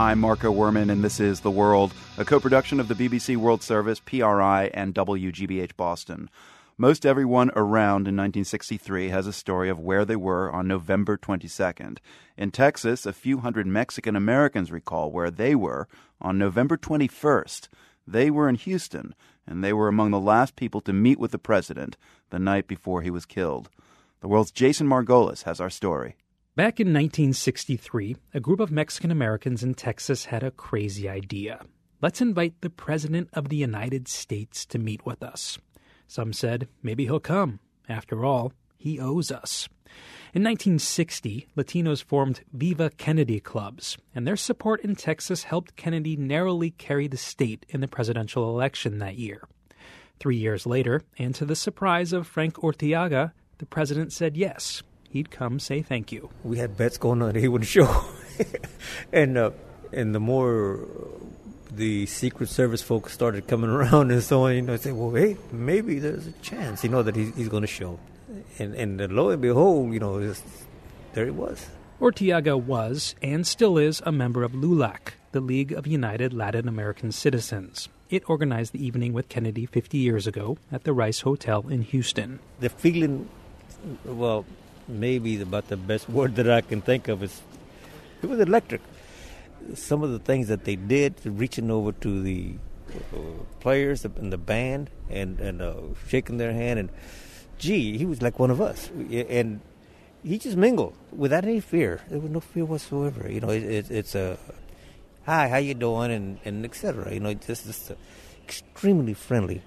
I'm Marco Werman, and this is The World, a co-production of the BBC World Service, PRI, and WGBH Boston. Most everyone around in 1963 has a story of where they were on November 22nd. In Texas, a few hundred Mexican Americans recall where they were on November 21st. They were in Houston, and they were among the last people to meet with the president the night before he was killed. The World's Jason Margolis has our story. Back in 1963, a group of Mexican Americans in Texas had a crazy idea. Let's invite the President of the United States to meet with us. Some said, maybe he'll come. After all, he owes us. In 1960, Latinos formed Viva Kennedy clubs, and their support in Texas helped Kennedy narrowly carry the state in the presidential election that year. 3 years later, and to the surprise of Frank Orteaga, the president said yes. He'd come say thank you. We had bets going on that he wouldn't show. and the more the Secret Service folks started coming around and so on, I said, well, hey, maybe there's a chance, that he's going to show. And lo and behold, there he was. Orteaga was, and still is, a member of LULAC, the League of United Latin American Citizens. It organized the evening with Kennedy 50 years ago at the Rice Hotel in Houston. The feeling, well, maybe about the best word that I can think of is it was electric. Some of the things that they did, reaching over to the players in the band and shaking their hand, and gee, he was like one of us, and he just mingled without any fear. There was no fear whatsoever. It's a hi, how you doing, and etc. Just extremely friendly.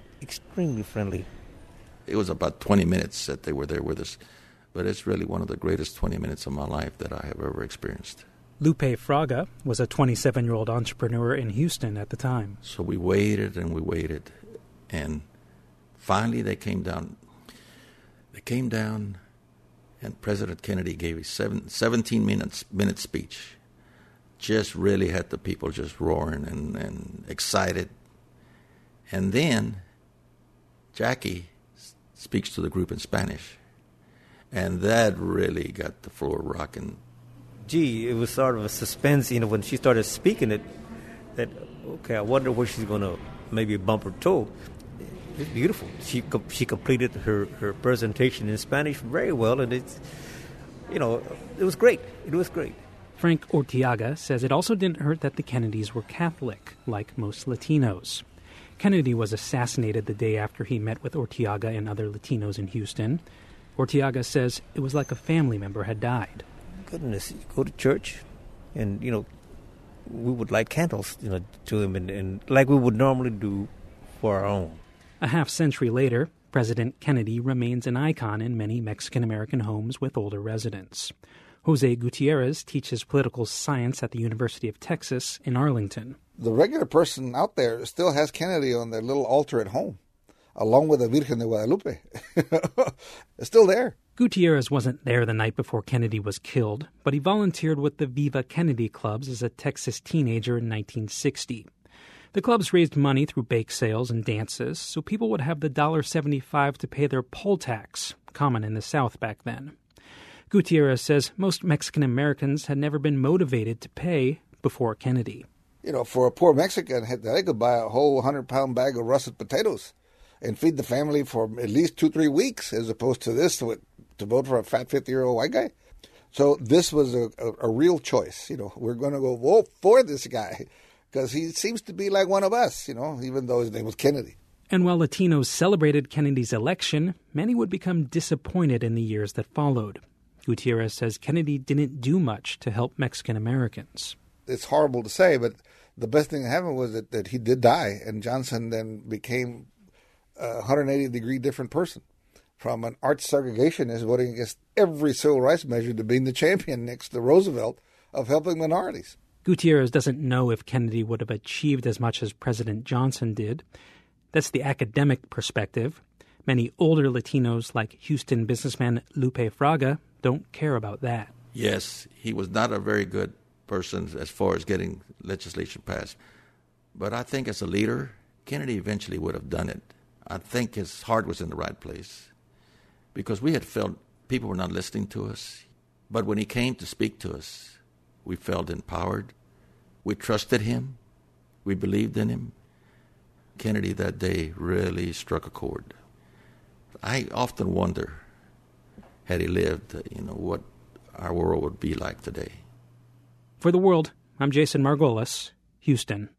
It was about 20 minutes that they were there with us. But it's really one of the greatest 20 minutes of my life that I have ever experienced. Lupe Fraga was a 27-year-old entrepreneur in Houston at the time. So we waited, and finally they came down. They came down, and President Kennedy gave a 17-minute speech. Just really had the people just roaring and excited. And then Jackie speaks to the group in Spanish. And that really got the floor rocking. Gee, it was sort of a suspense, when she started speaking it, that, okay, I wonder where she's going to maybe bump her toe. It's beautiful. She completed her presentation in Spanish very well, and it was great. It was great. Frank Orteaga says it also didn't hurt that the Kennedys were Catholic, like most Latinos. Kennedy was assassinated the day after he met with Orteaga and other Latinos in Houston. Orteaga says it was like a family member had died. Goodness, you go to church, and, we would light candles, to him, and like we would normally do for our own. A half-century later, President Kennedy remains an icon in many Mexican-American homes with older residents. Jose Gutierrez teaches political science at the University of Texas in Arlington. The regular person out there still has Kennedy on their little altar at home, along with the Virgen de Guadalupe. It's still there. Gutierrez wasn't there the night before Kennedy was killed, but he volunteered with the Viva Kennedy clubs as a Texas teenager in 1960. The clubs raised money through bake sales and dances, so people would have the $1.75 to pay their poll tax, common in the South back then. Gutierrez says most Mexican Americans had never been motivated to pay before Kennedy. For a poor Mexican, they could buy a whole 100-pound bag of russet potatoes and feed the family for at least 2-3 weeks, as opposed to this, to vote for a fat 50-year-old white guy. So this was a real choice. We're going to go vote for this guy because he seems to be like one of us, even though his name was Kennedy. And while Latinos celebrated Kennedy's election, many would become disappointed in the years that followed. Gutierrez says Kennedy didn't do much to help Mexican Americans. It's horrible to say, but the best thing that happened was that he did die, and Johnson then became a 180-degree different person. From an arch segregationist voting against every civil rights measure to being the champion next to Roosevelt of helping minorities. Gutierrez doesn't know if Kennedy would have achieved as much as President Johnson did. That's the academic perspective. Many older Latinos, like Houston businessman Lupe Fraga, don't care about that. Yes, he was not a very good person as far as getting legislation passed. But I think as a leader, Kennedy eventually would have done it. I think his heart was in the right place because we had felt people were not listening to us. But when he came to speak to us, we felt empowered. We trusted him. We believed in him. Kennedy that day really struck a chord. I often wonder, had he lived, what our world would be like today. For The World, I'm Jason Margolis, Houston.